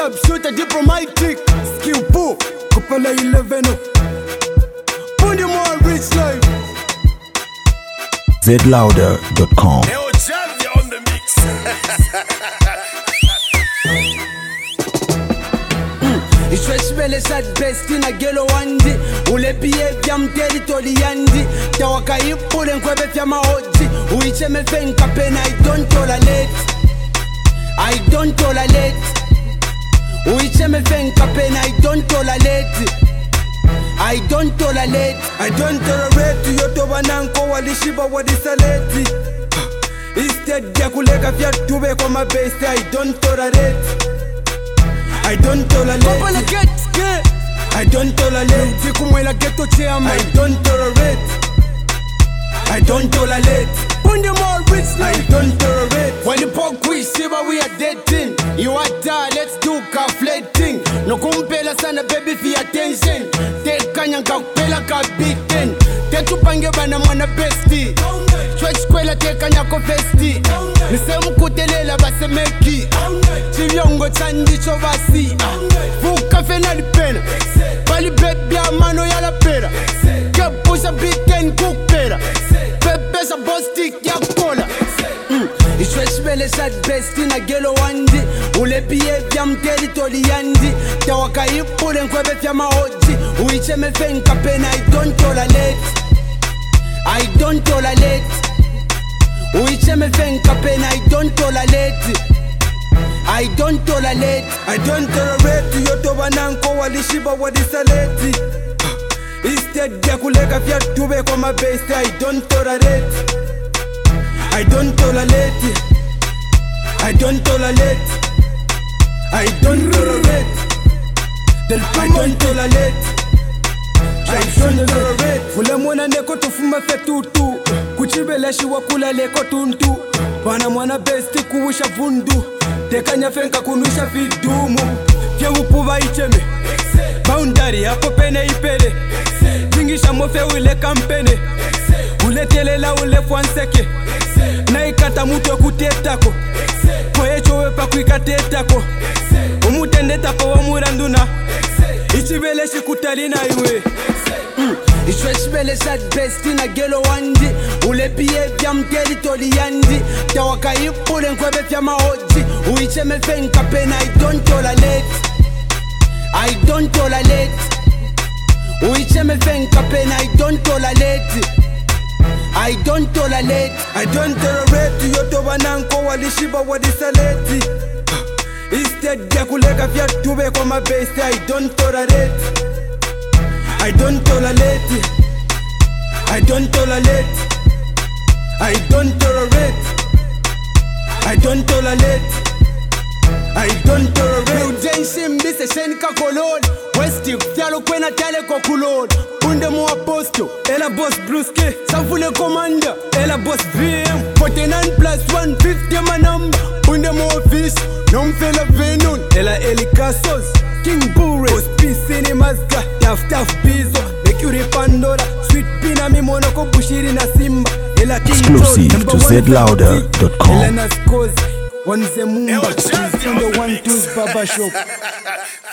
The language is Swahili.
sharpshooter, diplomatic, skill pool, Kupala 11. Put him on rich life. zlouder.com. Yo, Jazzy on the mix. Ishweshbele sad best in a gelo wandi. Ule behavior mteritori yandi. Tawaka ipule nkwebe fya maoji. Uiche mefenka pena I don't tolerate. I don't tolerate. Uiche mefenka pena I don't tolerate. I don't tolerate. I don't tolerate yoto bananko walishiba wadisaleti. Instead ya kuleka fya tube kwa mabeste. I don't tolerate. I don't tolerate. I don't tolerate. Zikumwela ghetto chairman. I don't tolerate. I don't tolerate. Put them all rich I life. don't tolerate. When the punk we see but we are dating. You are there, let's do calculating. No kumpela sana baby for attention. Take kanya kakupela kabiten. Tetu pange bana mwana bestie. Stretch kwela take kanya ko vesti. Nisemu kutelela base meki. Chivyongo chandi chobasi. Fuka fena lipena. Bali baby amano yala pera. Kepusa biten kukpera. Pepe sa boss stick ya kola. Ishweshbele sad best in a gelo wandi. Ule behavior mteritori yandi. Tawaka ipule nkwebe fya maoji. Uiche mefenka pena I don't tolerate. I don't tolerate. Uiche mefenka pena I don't tolerate. I don't tolerate. I don't tolerate yoto bananko walishiba wadisaleti. Instead ya kuleka fya tube kwa mabeste. I don't tolerate. I don't tolerate. I don't tolerate. I don't tolerate. I don't tolerate. I don't tolerate. Ule mwana neko tufuma fetutu. Kuchibele shiwa kula leko tuntu. Wana mwana besti kuwisha vundu. Tekanya fenka kunuisha vidumu. Fye upuva icheme. Boundary hapo pene ipele. Zingisha mofe ule kampene. Uletelela ule fwanseke. Na ikata mutu kutetako. Kwecho wepa kuikatetako. Umutendeta pa wa muranduna. Ichibele shikutalina iwe. Ishweshbele sad best in a gelo wandi. Ule behavior mteritori yandi. Tawaka ipule nkwebe fya maoji. Uiche mefenka pena I don't tolerate. I don't tolerate. Uiche mefenka pena I don't tolerate. I don't tolerate. I don't tolerate yoto bananko walishiba wadisaleti. Instead ya kuleka fya tube kwa mabeste. I don't tolerate. I don't tolerate. I don't tolerate. I don't tolerate. I don't tolerate. I don't tolerate. Ujensim bise shenika kolon. Westi fyalo kwena tale kokulon. Punde mo aposto. Ela boss Bruske. Sanfule commander. Ela boss VM. 49 plus 150 my number. Punde mo office. Nomfela venon. Ela Elikasos. King Bure. Boss PC ni mazka. Taf bizo. Mercury Pandora. Sweet pina mi monoko bushiri na Simba. Ela King Exclusive to zlouder.com. Ela Naskozi. Wanze Mumba. Yo, Jazzy From on the the one mix. tools barbershop.